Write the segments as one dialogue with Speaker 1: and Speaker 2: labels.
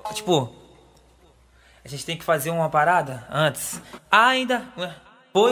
Speaker 1: Tipo, a gente tem que fazer uma parada antes. Ainda foi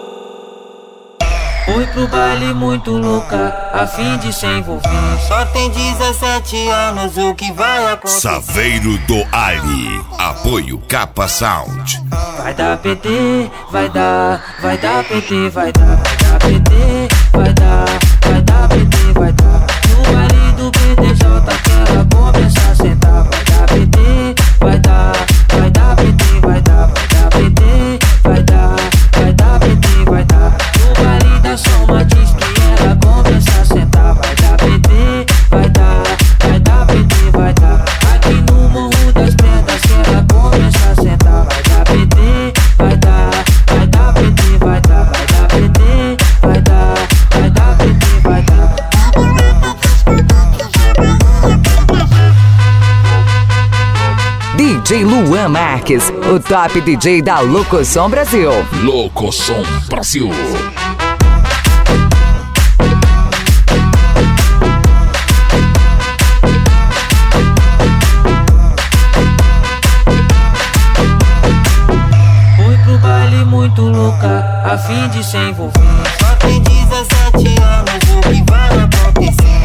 Speaker 1: pro baile muito louca, a fim de se envolver.
Speaker 2: Só tem 17 anos, o que vai acontecer?
Speaker 3: Saveiro do Ali, apoio Capa Sound.
Speaker 1: Vai dar PT, vai dar PT, vai dar PT, vai dar PT, vai dar. No baile do PTJ que ela começa a sentar. Vai dar PT, vai dar PT, vai dar PT, vai dar PT, vai dar. No baile da Soma diz que ela começa a sentar. Vai dar PT, vai dar PT, vai dar. Aqui no Morro das Pedras que ela começa a sentar. Vai dar PT, vai dar PT, vai dar PT, vai dar PT, vai dar.
Speaker 4: DJ Luan Marques, o top DJ da Locosom Brasil.
Speaker 3: Locosom Brasil.
Speaker 1: Foi pro baile muito louca, a fim de se envolver.
Speaker 2: Só tem 17 anos, o que vai acontecer?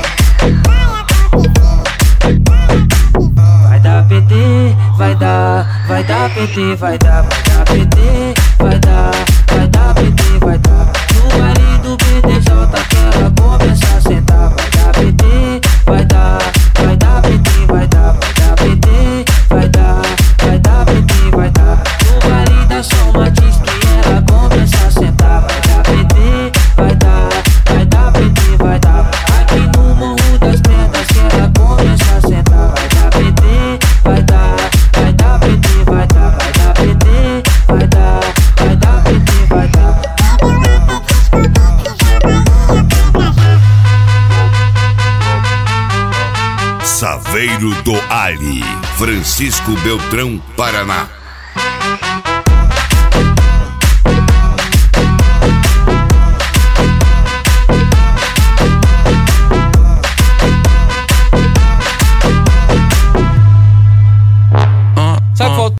Speaker 1: Vai dar PT, vai dar PT, vai dar PT, vai dar PT, vai dar. No baile do PTJ que ela começa a sentar. Vai dar PT, vai dar PT, vai dar PT, vai dar PT, vai dar. No baile da Soma diz que ela começa a sentar. Vai dar PT, vai dar PT, vai dar. Aqui no Morro das Pedras que ela começa a sentar. Vai dar PT, vai dar PT, vai dar PT, vai dar PT, vai dar.
Speaker 3: Saveiro do Ali, Francisco Beltrão, Paraná.